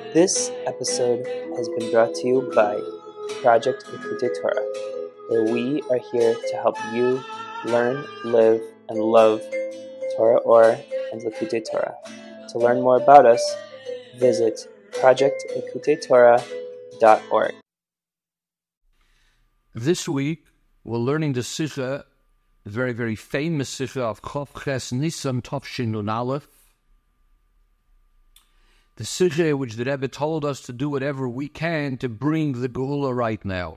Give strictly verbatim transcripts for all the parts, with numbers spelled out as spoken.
This episode has been brought to you by Project Likutei Torah, where we are here to help you learn, live, and love Torah Or and Likutei Torah. To learn more about us, visit project likutei torah dot org. This week, we're learning the Sikha, the very, very famous Sikha of Chof Ches Nisan Tofshin Nun Aleph. The Sikha which the Rebbe told us to do whatever we can to bring the Geula right now.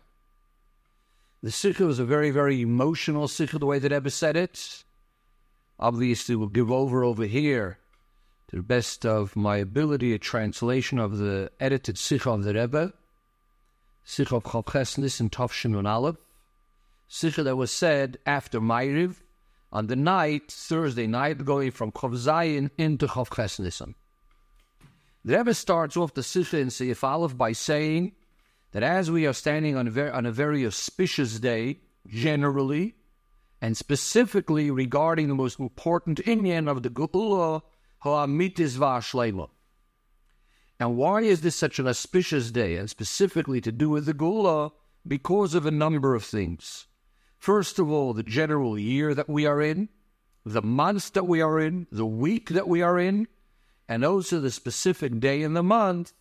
The Sikha was a very, very emotional Sikha, the way the Rebbe said it. Obviously, we'll give over over here, to the best of my ability, a translation of the edited Sikha of the Rebbe. Sikha of Chof Ches Nisan Tofshin Nun Aleph. Sikha that was said after Ma'ariv, on the night, Thursday night, going from Chof Zayin into Chof Ches Nisan. The Rebbe starts off the Sikha in Seif Aleph by saying that as we are standing on a, very, on a very auspicious day, generally, and specifically regarding the most important inyan of the Geula, Ha'amitis V'Ashleima. And why is this such an auspicious day, and specifically to do with the Geula? Because of a number of things. First of all, the general year that we are in, the months that we are in, the week that we are in, and also the specific day in the month,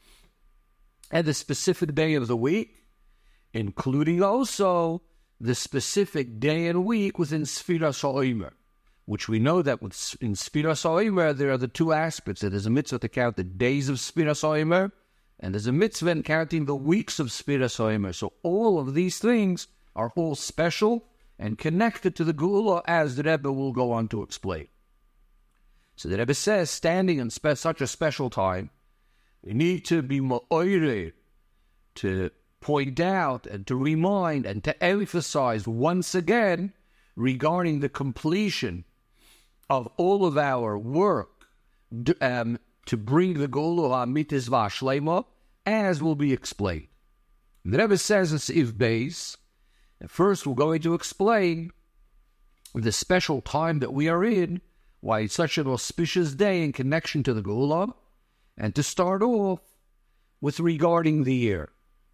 and the specific day of the week, including also the specific day and week within Sfiras HaOmer, which we know that in Sfiras HaOmer there are the two aspects. There is a mitzvah to count the days of Sfiras HaOmer, and there's a mitzvah in counting the weeks of Sfiras HaOmer. So all of these things are all special and connected to the Geula, as the Rebbe will go on to explain. So the Rebbe says, standing in spe- such a special time, we need to be ma'orer, to point out and to remind and to emphasize once again regarding the completion of all of our work um, to bring the Geula Ha'amitis V'Ashleima, as will be explained. The Rebbe says in Seif Beis, and first we're going to explain the special time that we are in, why it's such an auspicious day in connection to the Geula, and to start off with regarding the year.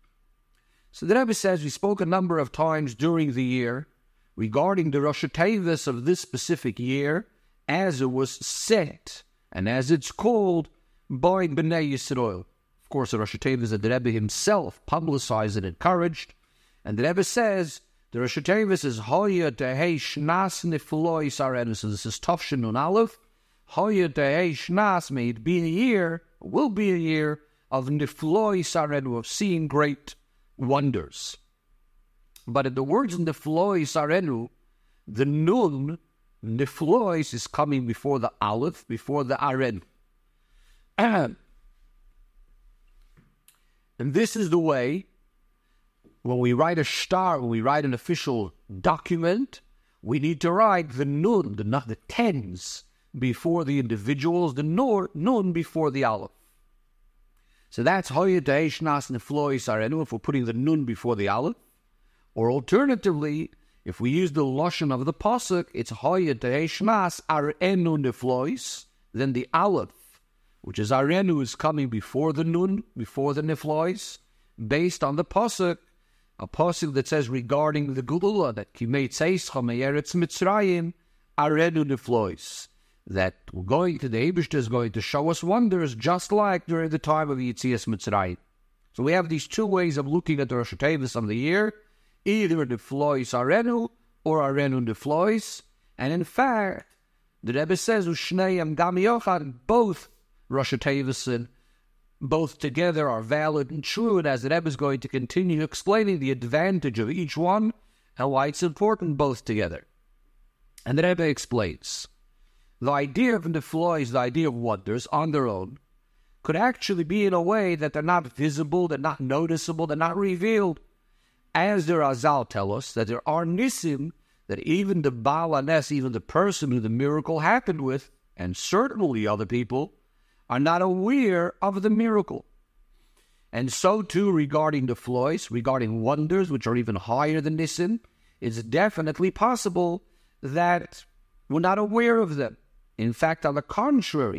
So the Rebbe says we spoke a number of times during the year regarding the Rosh Tevis of this specific year as it was set and as it's called by Bnei Yisrael. Of course, the Rosh Tevis that the Rebbe himself publicized and encouraged, and the Rebbe says the Rosh Tevis is Hoya Tehei Shnas Nifloi Sarenu. So this is Tofshin Nun Aleph. Hoya Tehei Shnas, may it be a year, will be a year of Nifloi Sarenu, of seeing great wonders. But in the words Nifloi Sarenu, the Nun, Niflois, is coming before the Aleph, before the Aren. And, and this is the way, when we write a star, when we write an official document, we need to write the Nun, the, the tens, before the individuals, the Nun, nun before the Aleph. So that's Hoya Tehei Shnas Nifloi Sarenu, if we're putting the Nun before the Aleph. Or alternatively, if we use the Lashon of the Pasuk, it's Hoya Tehei Shnas Arenu Niflois, then the Aleph, which is Arenu, is coming before the Nun, before the Niflois, based on the Pasuk, a Pasuk that says regarding the Geula, that Kimei Tzeischa Me'eretz Mitzrayim, Arenu Niflois, that we're going to, the Eibishter is going to show us wonders, just like during the time of Yetzias Mitzrayim. So we have these two ways of looking at the Rosh Tevis of the year, either the Flois Arenu or Arenu the Flois. And in fact, the Rebbe says, Ushneim Gam Yochad, both Rosh Tevis, both together are valid and true. And as the Rebbe is going to continue explaining the advantage of each one and why it's important both together. And the Rebbe explains, the idea of the Flois, the idea of wonders on their own, could actually be in a way that they're not visible, they're not noticeable, they're not revealed. As the Razal tell us, that there are nisim, that even the Baal Hanes, even the person who the miracle happened with, and certainly other people, are not aware of the miracle. And so too regarding the Flois, regarding wonders, which are even higher than nisim, it's definitely possible that we're not aware of them. In fact, on the contrary,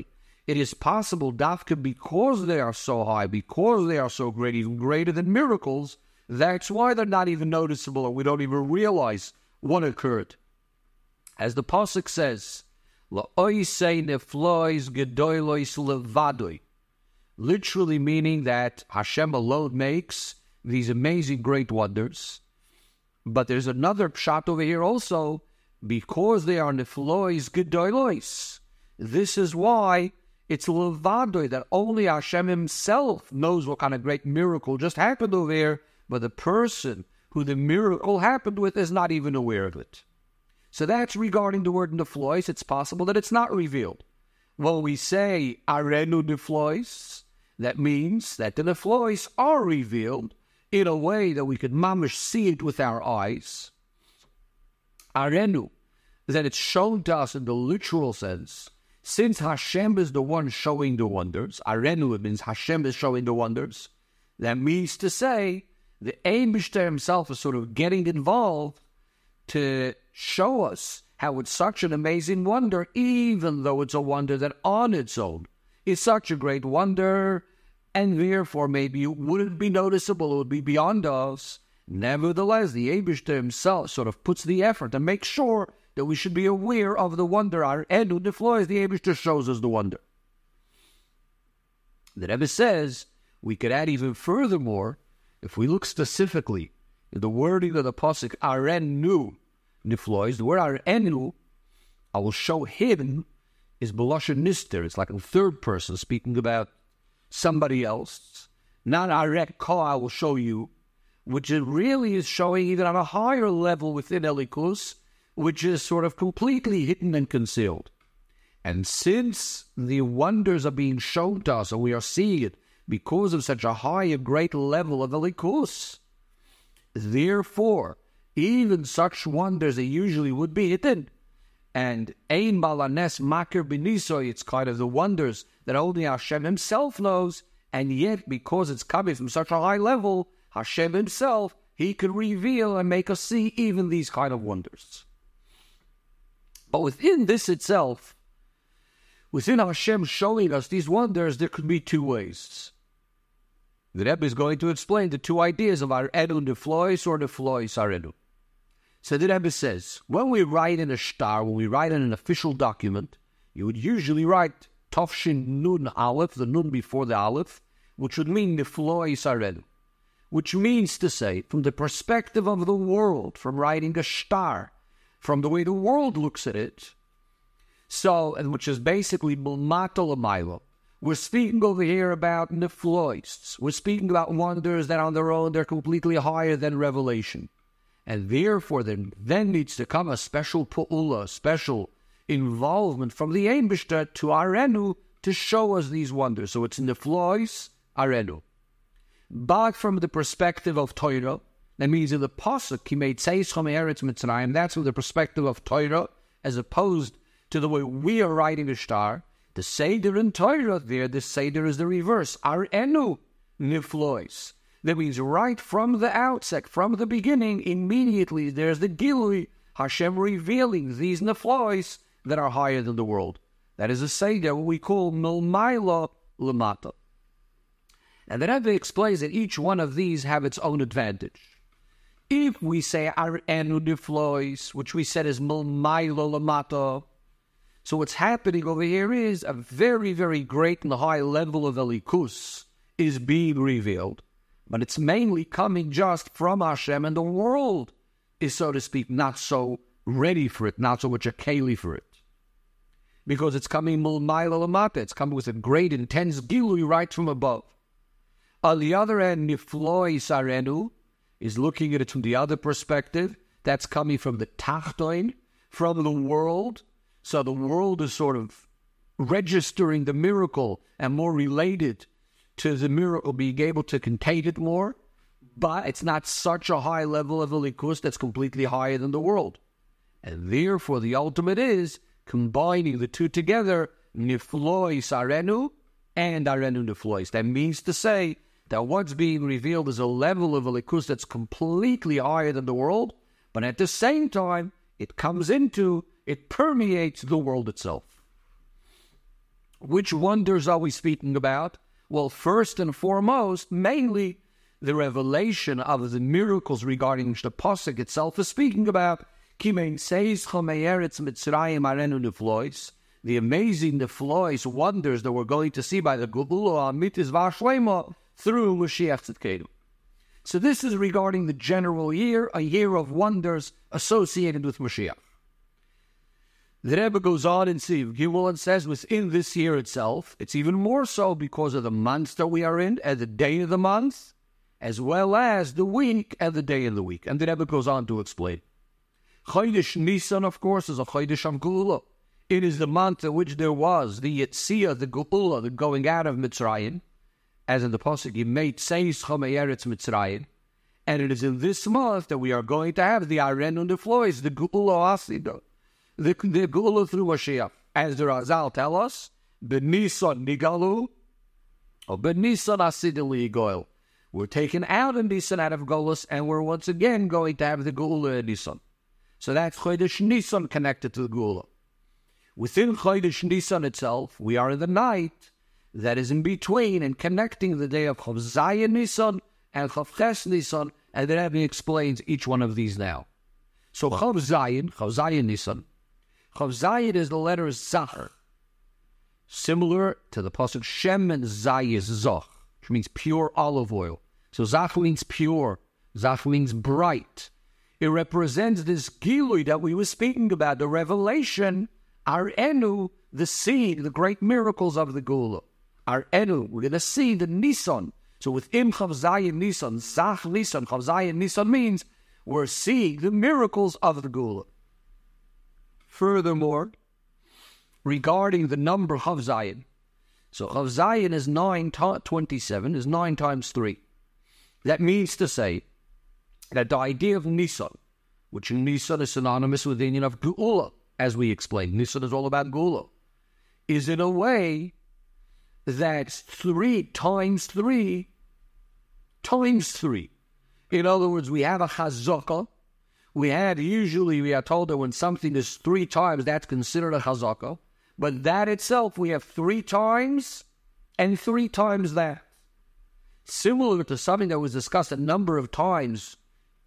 it is possible, dafka, because they are so high, because they are so great, even greater than miracles, that's why they're not even noticeable and we don't even realize what occurred. As the pasuk says, la'oisei neflois gedolos levadoi, literally meaning that Hashem alone makes these amazing great wonders. But there's another pshat over here also, because they are neflois gedolos. This is why it's levadoi, that only Hashem himself knows what kind of great miracle just happened over here, but the person who the miracle happened with is not even aware of it. So that's regarding the word neflois. It's possible that it's not revealed. When we say arenu neflois, that means that the neflois are revealed in a way that we could mamish see it with our eyes. Arenu, that it's shown to us in the literal sense. Since Hashem is the one showing the wonders, arenu, it means Hashem is showing the wonders. That means to say, the Eibishter himself is sort of getting involved to show us how it's such an amazing wonder, even though it's a wonder that on its own is such a great wonder, and therefore maybe it wouldn't be noticeable, it would be beyond us. Nevertheless, the Eibishter himself sort of puts the effort to make sure that we should be aware of the wonder. Our Enu Neflois, the Eibishter shows us the wonder. The Rebbe says we could add even furthermore, if we look specifically at the wording of the pasuk Arenu Niflois, the word Arenu, I will show him, is Belashon Nister. It's like a third person speaking about somebody else. Not Arek Ka, I will show you, which it really is showing even on a higher level within Elikus, which is sort of completely hidden and concealed. And since the wonders are being shown to us, and we are seeing it because of such a high and great level of Elikus, therefore, even such wonders that usually would be hidden, and Ein Balanes Makir Benisoy, it's kind of the wonders that only Hashem himself knows, and yet because it's coming from such a high level, Hashem himself, he can reveal and make us see even these kind of wonders. But within this itself, within Hashem showing us these wonders, there could be two ways. The Rebbe is going to explain the two ideas of our Arenu Neflois or Neflois Arenu. So the Rebbe says, when we write in a star, when we write in an official document, you would usually write Tofshin Nun Aleph, the Nun before the Aleph, which would mean Neflois Arenu, which means to say, from the perspective of the world, from writing a star, from the way the world looks at it, so, and which is basically Mulmato Lamailo. We're speaking over here about Neflois. We're speaking about wonders that on their own, they're completely higher than revelation. And therefore, then, then needs to come a special pu'ula, special involvement from the Eibishter to Arenu to show us these wonders. So it's Neflois, Arenu. But from the perspective of Torah, that means in the Pasuk, Ki Meitzeischa Me'eretz Mitzrayim, that's from the perspective of Torah, as opposed to the way we are writing a star. The Seder in Torah there, the Seder is the reverse. Arenu Niflois. That means right from the outset, from the beginning, immediately there's the Gilui, Hashem revealing these Niflois that are higher than the world. That is a Seder, what we call Milmaila Lamata. And the Rebbe explains that each one of these have its own advantage. If we say Arenu Niflois, which we said is Milmaila Lamata, so what's happening over here is a very, very great and high level of Elikus is being revealed. But it's mainly coming just from Hashem, and the world is, so to speak, not so ready for it, not so much a keli for it. Because it's coming Mulmaila Lamata, it's coming with a great, intense gilui right from above. On the other hand, Niflois Arenu is looking at it from the other perspective. That's coming from the Tachtoin, from the world. So the world is sort of registering the miracle and more related to the miracle, being able to contain it more. But it's not such a high level of Elikus that's completely higher than the world. And therefore the ultimate is combining the two together, Niflois Arenu and Arenu Niflois. That means to say that what's being revealed is a level of Elikus that's completely higher than the world, but at the same time, it comes into, it permeates the world itself. Which wonders are we speaking about? Well, first and foremost, mainly the revelation of the miracles regarding which the Pasuk itself is speaking about. The amazing neflois, wonders that we're going to see by the Geula Amitis Vashlema through Mashiach Tzidkenu. So this is regarding the general year, a year of wonders associated with Mashiach. The Rebbe goes on in Siv Gimel and says within this year itself, it's even more so because of the month that we are in, and the day of the month, as well as the week and the day of the week. And the Rebbe goes on to explain. Chodesh Nisan, of course, is a Chodesh of Geula. It is the month in which there was the Yetzia, the Geula, the going out of Mitzrayim, as in the Pasuk, Yimei Tzeis Chomei Eretz Mitzrayim. And it is in this month that we are going to have the Aren and the Flois, the Geula Asidah, the, the Geula through Mashiach. As the Razal tell us, B'Nisan Nigalu, or B'Nisan Asidah Ligoil. We're taken out in Nisan out of Golus, and we're once again going to have the Geula in Nisan. So that's Chodesh Nisan connected to the Geula. Within Chodesh Nisan itself, we are in the night that is in between and connecting the day of Chav Zayin Nisan and Chav Ches Nisan, and the Rebbe explains each one of these now. So Chav Zayin, Chav Zayin Nisan, Chav Zayin is the letter Zachar, similar to the pasuk Shem and Zayis Zoch, which means pure olive oil. So Zach means pure, Zach means bright. It represents this Gilui that we were speaking about, the revelation, our Enu, the seed, the great miracles of the Geula. Our Enu, we're going to see the Nisan. So within Chav Zayin Nisan, Zach Nisan, Chav Zayin Nisan means we're seeing the miracles of the Geula. Furthermore, regarding the number Chav Zayin, so Chav Zayin is nine twenty-seven, is nine times three. That means to say that the idea of Nisan, which in Nisan is synonymous with the union of Geula, as we explained, Nisan is all about Geula, is in a way that three times three times three. In other words, we have a chazaka. We had, usually we are told that when something is three times, that's considered a chazaka. But that itself, we have three times and three times that. Similar to something that was discussed a number of times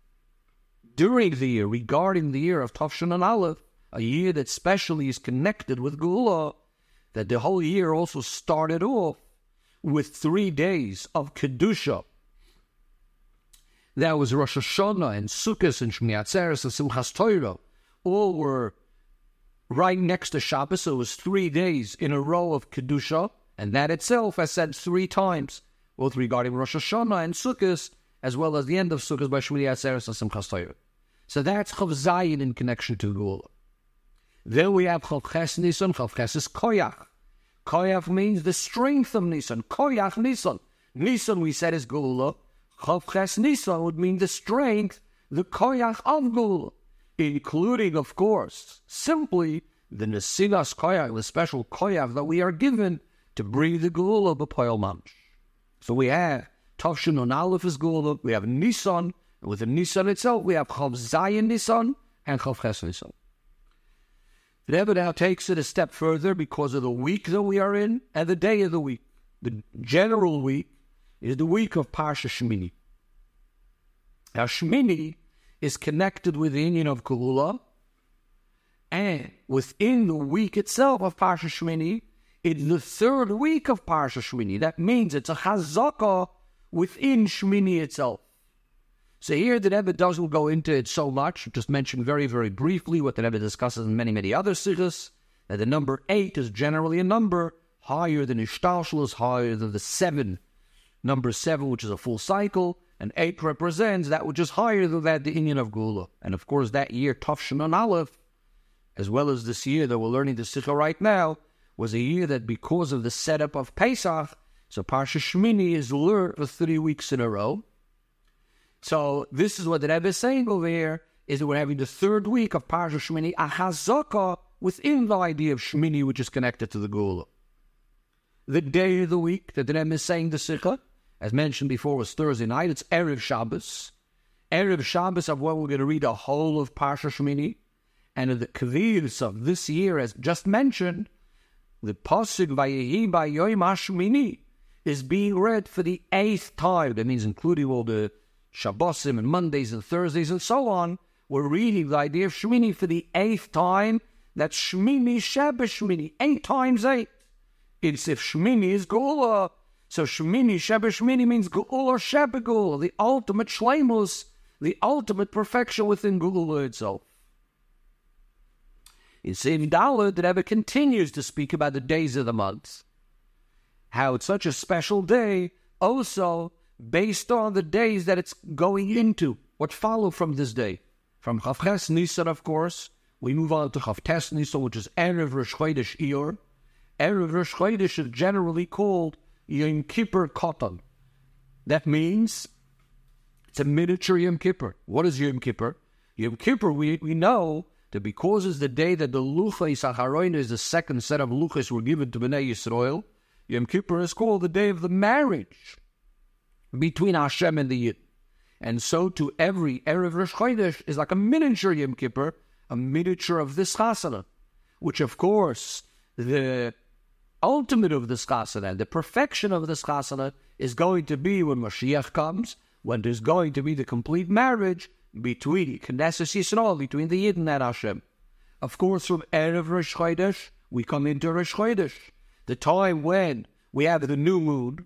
during the year, regarding the year of Tafshin and Aleph, a year that specially is connected with Geula, that the whole year also started off with three days of Kedusha. That was Rosh Hashanah and Sukkot and Shmini Atzeres and Simchas Torah. All were right next to Shabbos, so it was three days in a row of Kedusha, and that itself, as said three times, both regarding Rosh Hashanah and Sukkot, as well as the end of Sukkot by Shmini Atzeres and Simchas Torah. So that's Chav Zayin in connection to Geula. Then we have Chav Ches Nisan. Chav Ches is Koyach. Koyach means the strength of Nisan. Koyach Nisan. Nisan, we said, is Geula. Chav Ches Nisan would mean the strength, the Koyach of Geula, including, of course, simply the Nesilas Koyach, the special Koyach that we are given to bring the Geula b'Poel Mamish. So we have Tafshin and Aleph is Geula. We have Nisan. And with the Nisan itself, we have Chav Zayin Nisan and Chav Ches Nisan. The Rebbe now takes it a step further because of the week that we are in and the day of the week. The general week is the week of Parsha Shmini. Now Shmini is connected with the union of Geula, and within the week itself of Parsha Shmini, it's the third week of Parsha Shmini. That means it's a chazaka within Shmini itself. So here the Rebbe doesn't go into it so much, just mention very, very briefly what the Rebbe discusses in many, many other sikhs, that the number eight is generally a number higher than Ishtalshel, higher than the seven. Number seven, which is a full cycle, and eight represents that which is higher than that, the union of Geula. And of course that year, Tafshin and Aleph, as well as this year that we're learning the sikha right now, was a year that because of the setup of Pesach, so Parsha Shmini is learned for three weeks in a row. So this is what the Rebbe is saying over here, is that we're having the third week of Parsha Shmini, a hazaka within the idea of Shmini, which is connected to the Geula. The day of the week that the Rebbe is saying the Sikha, as mentioned before, was Thursday night. It's Erev Shabbos. Erev Shabbos of what we're going to read a whole of Parsha Shmini. And in the Kavils of this year, as just mentioned, the Pasuk Vayehi Bayoim Hashmini is being read for the eighth time. That means including all the Shabbosim and Mondays and Thursdays and so on. We're reading the idea of Shmini for the eighth time. That's Shmini Shabbos Shmini, eight times eight. It's if Shmini is Geula. So Shmini Shabbos Shmini means Geula Shabbos Geula, the ultimate Shleimus, the ultimate perfection within Geula itself. In Seif Daled, the Rebbe continues to speak about the days of the month. How it's such a special day, also based on the days that it's going into, what follow from this day. From Chav Ches Nisan, of course, we move on to Chav Tes Nisan, which is Erev Rosh Chodesh Iyar. Erev Rosh Chodesh is generally called Yom Kippur Katan. That means it's a miniature Yom Kippur. What is Yom Kippur? Yom Kippur, we, we know that because it's the day that the Luchos HaCharoina is the second set of Luchos were given to Bnei Yisrael, Yom Kippur is called the day of the marriage between Hashem and the Yid. And so to every Erev Rosh Chodesh is like a miniature Yom Kippur, a miniature of this chasana, which of course, the ultimate of this chasana, the perfection of this chasana is going to be when Mashiach comes, when there's going to be the complete marriage between Knesset Yisrael, between the Yid and Hashem. Of course, from Erev Rosh Chodesh, we come into Rosh Chodesh, the time when we have the new moon.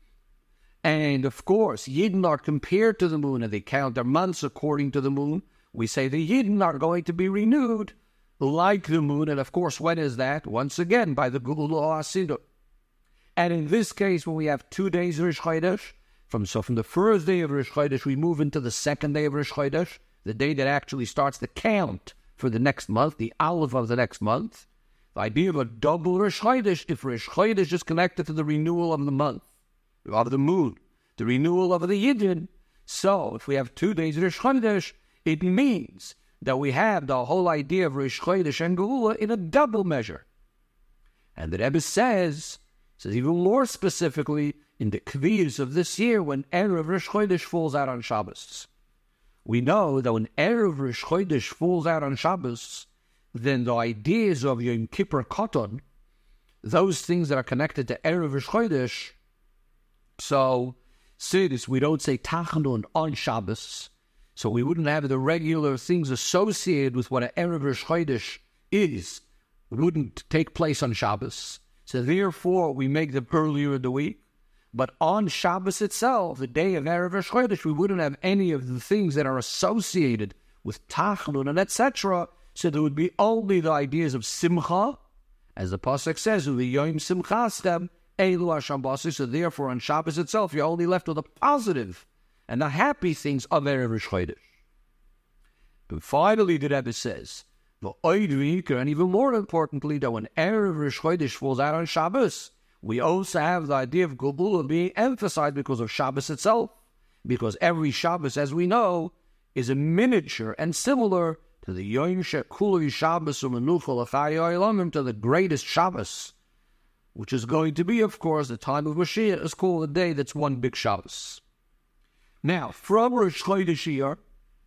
And of course, Yidden are compared to the moon, and they count their months according to the moon. We say the Yidden are going to be renewed like the moon. And of course, when is that? Once again, by the Geula Hasidah. And in this case, when we have two days of Rosh Chodesh, from, so from the first day of Rosh Chodesh, we move into the second day of Rosh Chodesh, the day that actually starts the count for the next month, the Aleph of the next month. The idea of a double Rosh Chodesh, if Rosh Chodesh is connected to the renewal of the month, of the moon, the renewal of the Yidden. So, if we have two days of Rosh Chodesh, it means that we have the whole idea of Rosh Chodesh and Geula in a double measure. And the Rebbe says, says even more specifically, in the Kviyas of this year, when Erev Rosh Chodesh falls out on Shabbos. We know that when Erev Rosh Chodesh falls out on Shabbos, then the ideas of Yom Kippur Katan, those things that are connected to Erev Rosh Chodesh, so, Sidis, we don't say Tachanun on Shabbos, so we wouldn't have the regular things associated with what an Erev Rosh Chodesh is. It wouldn't take place on Shabbos. So therefore, we make them earlier in the week. But on Shabbos itself, the day of Erev Rosh Chodesh, we wouldn't have any of the things that are associated with Tachanun and et cetera. So there would be only the ideas of Simcha, as the Pasuk says, the Yom Simchaschem, Elu HaShabbos. So therefore, on Shabbos itself, you're only left with the positive and the happy things of Erev Rosh Chodesh. But finally, the Rebbe says, the Oid and even more importantly, that when Erev Rosh Chodesh falls out on Shabbos, we also have the idea of Geula being emphasized because of Shabbos itself. Because every Shabbos, as we know, is a miniature and similar to the Yom Shekulu Shabbos U'Menucha L'Chayei Olamim, to the greatest Shabbos, which is going to be, of course, the time of Mashiach, is called the day that's one big Shabbos. Now, from Rosh Chodesh Iyar,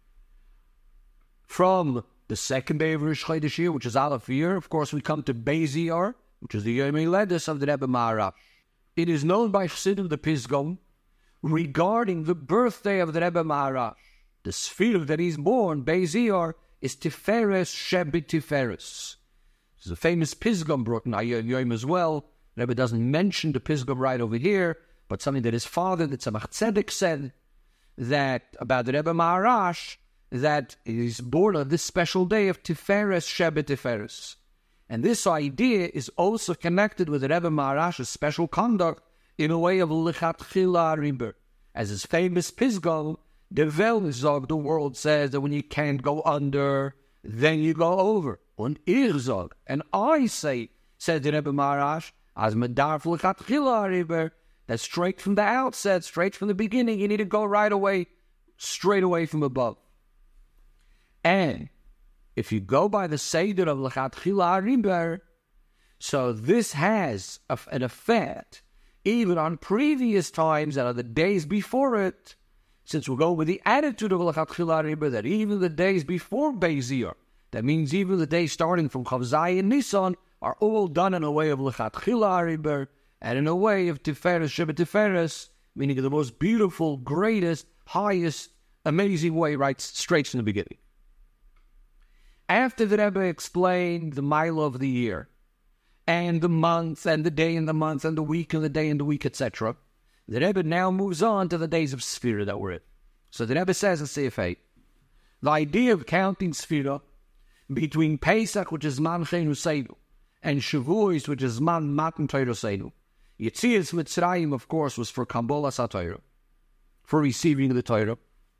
from the second day of Rosh Chodesh Iyar, which is Aleph Iyar, of course, we come to Beis Iyar, which is the Yom Haledes of the Rebbe Maharash. It is known by Chassidim the Pisgah regarding the birthday of the Rebbe Maharash. The sphere that he's born, Beis Iyar, is Tiferes Shebi Tiferes. There's a famous Pisgah brought in Ayom Yom as well. The Rebbe doesn't mention the Pisgah right over here, but something that his father, the Tzemach Tzedek, said that about the Rebbe Maharash, that he's born on this special day of Tiferes Shebi Tiferes. And this idea is also connected with the Rebbe Maharash's special conduct in a way of Lichatchila Riber. As his famous Pisgah, the Velzog, the world says that when you can't go under, then you go over. Und Irzog. And I say, said the Rebbe Maharash, as Medarf Lichatchila Riber, that straight from the outset, straight from the beginning, you need to go right away, straight away from above. And if you go by the Seder of Lechatchila Riber, so this has a, an effect even on previous times that are the days before it, since we're going with the attitude of Lechatchila Riber, that even the days before Beis Iyar, that means even the days starting from Chav Zayin Nisan, are all done in a way of L'chatchila Ariber, and in a way of Tiferes Sheba Tiferes, meaning the most beautiful, greatest, highest, amazing way, right straight from the beginning. After the Rebbe explained the mile of the year, and the month, and the day in the month, and the week and the day and the week, et cetera, the Rebbe now moves on to the days of Sfira that we're in. So the Rebbe says in Seif eight, the idea of counting Sfira between Pesach, which is Man Chenu Seinu, and Shavuos, which is Man Matan Torah Seinu. Yetzias Mitzrayim, of course, was for Kabbalah SaTorah, for receiving the Torah.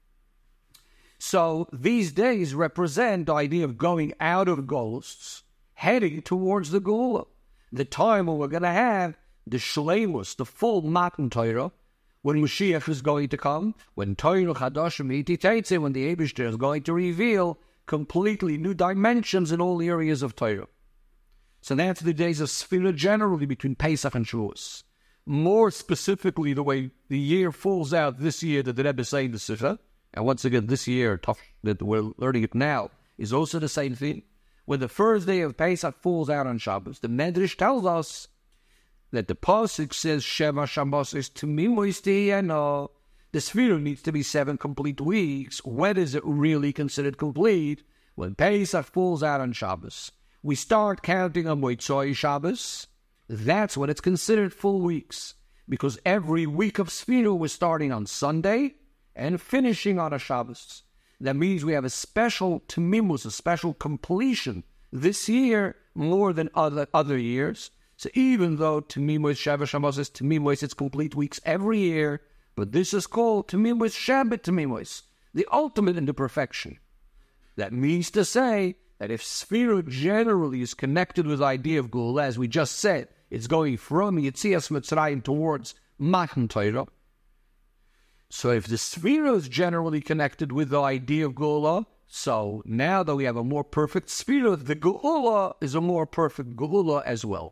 So these days represent the idea of going out of Golus, heading towards the Geula, the time when we're going to have the Shleimus, the full Matan Torah, when Mashiach is going to come, when Torah Chadashim Iti, when the Eibishter is going to reveal completely new dimensions in all areas of Torah. So that's the days of Sfira generally between Pesach and Shavuos. More specifically, the way the year falls out this year that the Rebbe is saying the Sifra, and once again, this year, tough that we're learning it now, is also the same thing. When the first day of Pesach falls out on Shabbos, the Medrash tells us that the Pasuk says, Sheva Shabbos is to me moistiyeno. The Sfira needs to be seven complete weeks. When is it really considered complete? When Pesach falls out on Shabbos. We start counting on Moitzoi Shabbos. That's when it's considered full weeks. Because every week of Sfira we're starting on Sunday and finishing on a Shabbos. That means we have a special temimus, a special completion this year more than other other years. So even though temimus Sheva Shabbos is temimus, it's complete weeks every year, but this is called temimus Shabbat temimus, the ultimate into perfection. That means to say that if Sfira generally is connected with the idea of Geula, as we just said, it's going from Yetzias Mitzrayim towards Matan Torah. So if the Sfira is generally connected with the idea of Geula, so now that we have a more perfect Sfira, the Geula is a more perfect Geula as well.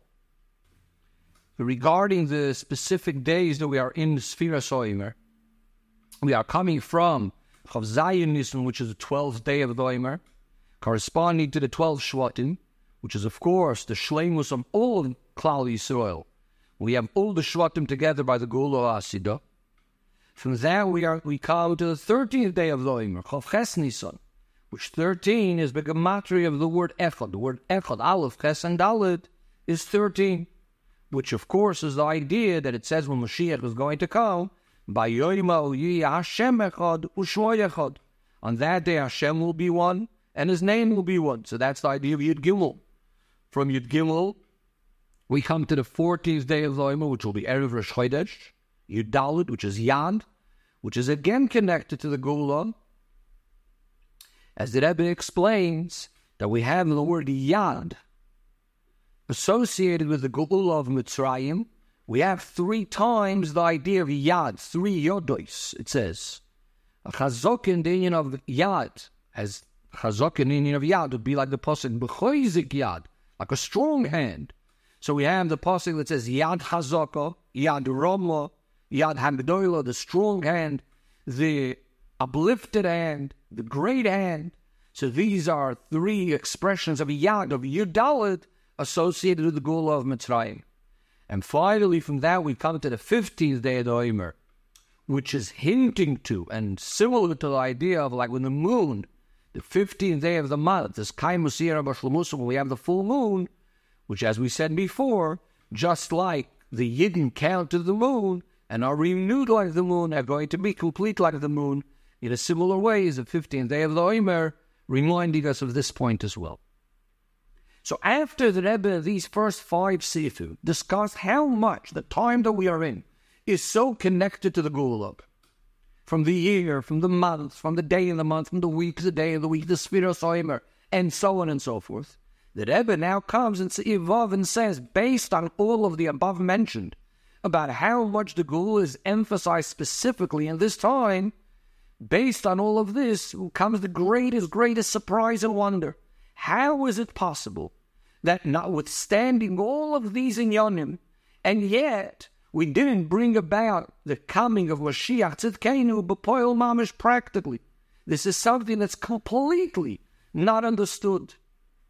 Regarding the specific days that we are in the Sfira Soimer, we are coming from Chav Zayin Nisan, which is the twelfth day of the Omer, corresponding to the twelve Shvatim, which is of course the Shleimus of all of Klal Yisrael. We have all the Shvatim together by the Geula Asidah. From that we are we come to the thirteenth day of the Omer, Chav Ches Nisan, which thirteen is the gematria of the word Echad. The word Echad, Aleph, Ches, and Dalet, is thirteen, which of course is the idea that it says when Mashiach is going to come, by Yoima Yi Hashem Echad Ushmo Echad. On that day Hashem will be one, and His name will be one. So that's the idea of Yud Gimel. From Yud Gimel, we come to the fourteenth day of the Omer, which will be Erev Rosh Chodesh, Yud Dalet, which is Yad, which is again connected to the Geula. As the Rebbe explains, that we have the word Yad associated with the Geula of Mitzrayim. We have three times the idea of Yad, three Yodos, it says. A Chazok in the union of Yad, as Chazok in the union of Yad would be like the Pasuk, B'choizik Yad, like a strong hand. So we have the Pasuk that says Yad Chazaka, Yad Ramla, Yad Hamdolah, the strong hand, the uplifted hand, the great hand. So these are three expressions of Yad, of Yud Dalet, associated with the Geula of Mitzrayim. And finally, from that, we come to the fifteenth day of the Omer, which is hinting to and similar to the idea of like when the moon, the fifteenth day of the month, is Kaimus Yera B'Shlemusa, when we have the full moon, which, as we said before, just like the Yidden count to the moon and are renewed like the moon, are going to be complete like the moon, in a similar way is the fifteenth day of the Omer, reminding us of this point as well. So after the Rebbe, these first five Sifim discussed how much the time that we are in is so connected to the Geula. From the year, from the month, from the day in the month, from the week to the day of the week, the Sfira Soimer, and so on and so forth. The Rebbe now comes and Se'ivav and says, based on all of the above mentioned, about how much the Geula is emphasized specifically in this time, based on all of this comes the greatest, greatest surprise and wonder. How is it possible that notwithstanding all of these inyanim, and yet we didn't bring about the coming of Mashiach Tzidkenu b'poil mamish practically? This is something that's completely not understood.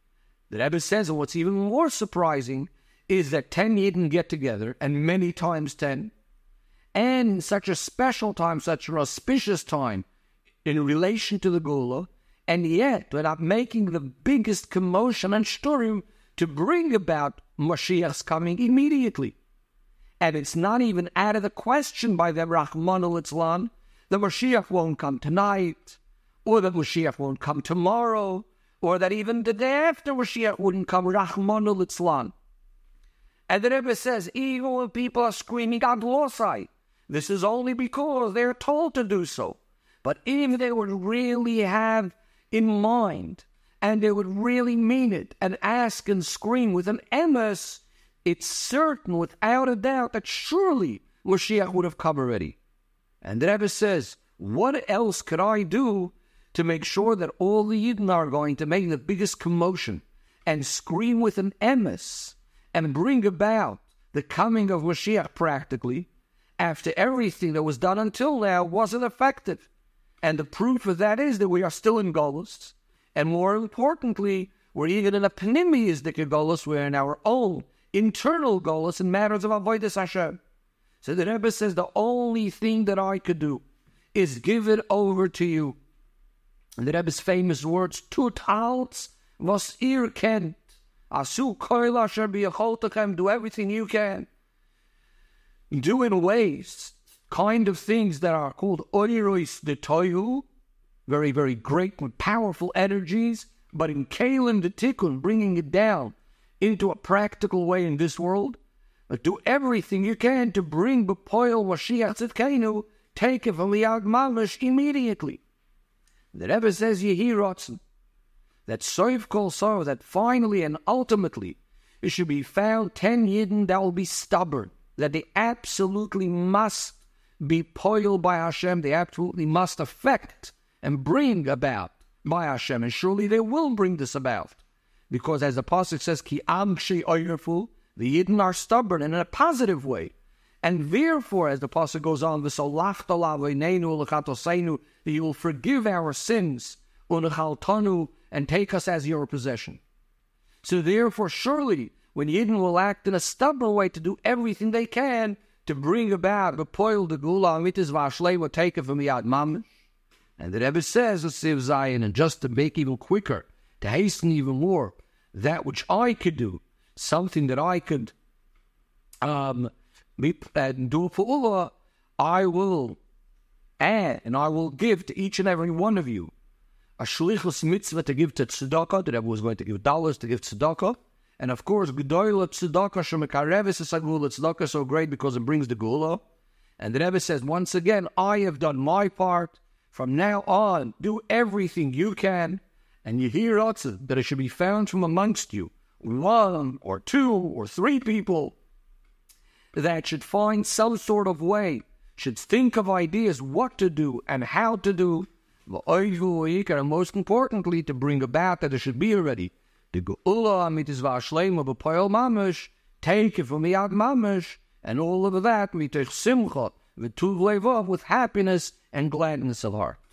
The Rebbe says, and what's even more surprising is that ten Yidden get together, and many times ten, and such a special time, such an auspicious time in relation to the Gula, and yet without making the biggest commotion and shturim to bring about Mashiach's coming immediately. And it's not even out of the question by them, Rahmanu Litzlan, the Mashiach won't come tonight, or that Mashiach won't come tomorrow, or that even the day after Mashiach wouldn't come, Rahmanu Litzlan. And the Rebbe says, even when people are screaming out Losai, this is only because they're told to do so. But if they would really have in mind, and they would really mean it, and ask and scream with an emes, it's certain, without a doubt, that surely Mashiach would have come already. And the Rebbe says, what else could I do to make sure that all the Yidden are going to make the biggest commotion and scream with an emes and bring about the coming of Mashiach practically, after everything that was done until now wasn't effective? And the proof of that is that we are still in Golus, and more importantly, we're even in a Panimiyisdik Golus, we're in our own internal Golus in matters of Avodas Hashem. So the Rebbe says, the only thing that I could do is give it over to you. And the Rebbe's famous words, Tut halts was ihr kennt. Asu koil asher biyacholtechem, do everything you can. Do in ways, kind of things that are called oirois de toyu, very, very great and powerful energies, but in kalim de tikkun, bringing it down into a practical way in this world. But do everything you can to bring B'poil Mashiach Tzidkenu, take it from Yad Mamash immediately. The Rebbe says, Yehi Ratzon, that Soif Kol Sor, that finally and ultimately, it should be found ten Yidden that will be stubborn, that they absolutely must be poiled by Hashem, they absolutely must affect and bring about by Hashem, and surely they will bring this about. Because as the Pasuk says, Ki am kshei oyerfu, the Yidden are stubborn in a positive way. And therefore, as the Pasuk goes on, V'solachta la'avoneinu l'chatoseinu, that you will forgive our sins, u'nechaltanu, and take us as your possession. So therefore, surely, when Yidden will act in a stubborn way to do everything they can to bring about the poil the gula amitis v'ashlei will take it from Yad Mamash. And the Rebbe says, Siv Zion, and just to make even quicker, to hasten even more, that which I could do, something that I could um, be, uh, do for Allah, I will add and I will give to each and every one of you a shlichus mitzvah to give to tzedakah. The Rebbe was going to give dollars to give tzedakah. And of course, G'doyla tzedakah shemekareves esagula, tzedakah is so great because it brings the gula. And the Rebbe says, once again, I have done my part. From now on, do everything you can. And you hear also that it should be found from amongst you, one or two or three people that should find some sort of way, should think of ideas what to do and how to do, and most importantly, to bring about that it should be already. The Geula amitis v'ashlema b'poil mamash, take it from Yad Mamash, and all of that, mitech simcha, v'tuv levav, with happiness and gladness of heart.